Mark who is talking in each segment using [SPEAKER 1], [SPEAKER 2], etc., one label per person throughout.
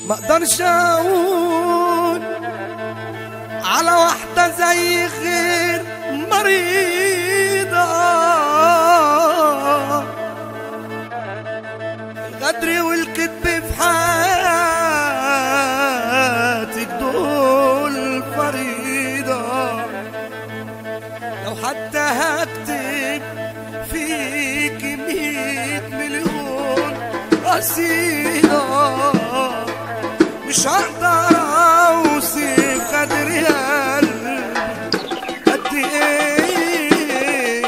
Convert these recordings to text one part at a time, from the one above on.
[SPEAKER 1] ما اقدرش اقول على واحدة زي غير مريضة. الغدر والكذب في حياتك دول فريضة. لو حتى هكتب فيك 100 مليون قصيدة مش هقدر اوصف قدر قلبي قد ايه.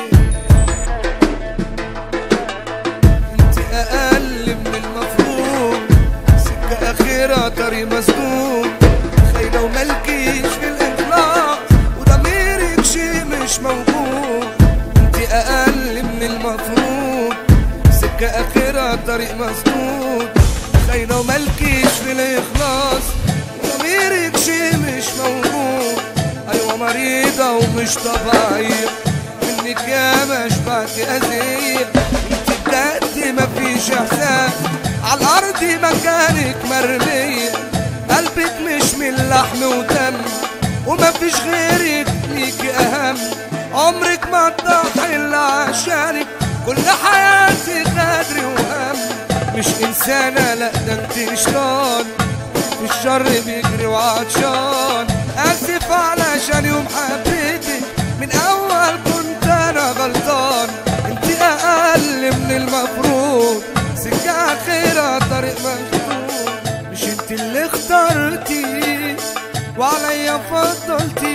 [SPEAKER 1] انت اقل من المفروض، سكة اخيرة طريق مسدود، خاينة وملكيش في الاخلاص وضميرك شي مش موجود. انت اقل من المفروض، سكة اخيرة طريق مسدود، خاينة وملكيش في الاخلاص ضميرك شي مش موجود. ايوه مريضة ومش طبيعية، منك يا ما شبعت اذية. انت بجد مفيش احساس، عالارض مكانك مرمية. قلبك مش من لحم ودم ومفيش غيرك ليكي اهم. عمرك ما تضحي الا عشانك، كل حياتي غدر وهم. مش انسانة لا ده انت شيطان، والشر بيجري وعطشان. اسف علشان يوم حبيتك، من اول كنت انا غلطان. انت اقل من المفروض، سكة اخيرة طريق مسدود. مش انت اللي اخترتي وعليا فضلتي،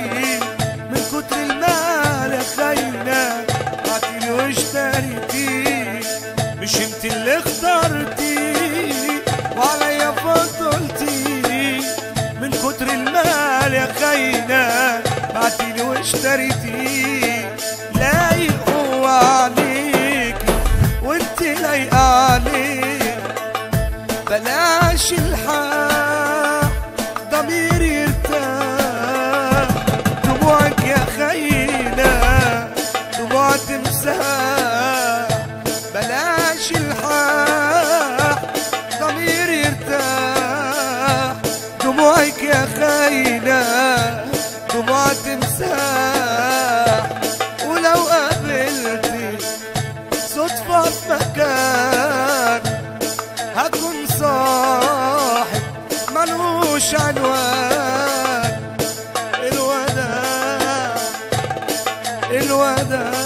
[SPEAKER 1] من كتر المال يا خاينة بعتيلي واشتريتي. مش انت اللي اخترتي وعليا فضلتي، من كتر المال يا خاينة بعتيلي واشتريتي. لايق هو عليك وانت لايقة عليك، بلاش الحق ضميري يرتاح. دموعك يا خاينة دموع تمسح، بلاش الحق ضميري يرتاح. دموعك يا خاينة دموع تمسح. ولو قابلتي صدفة في مكان، هكون صاحب ملوش عنوان. الوداع الوداع.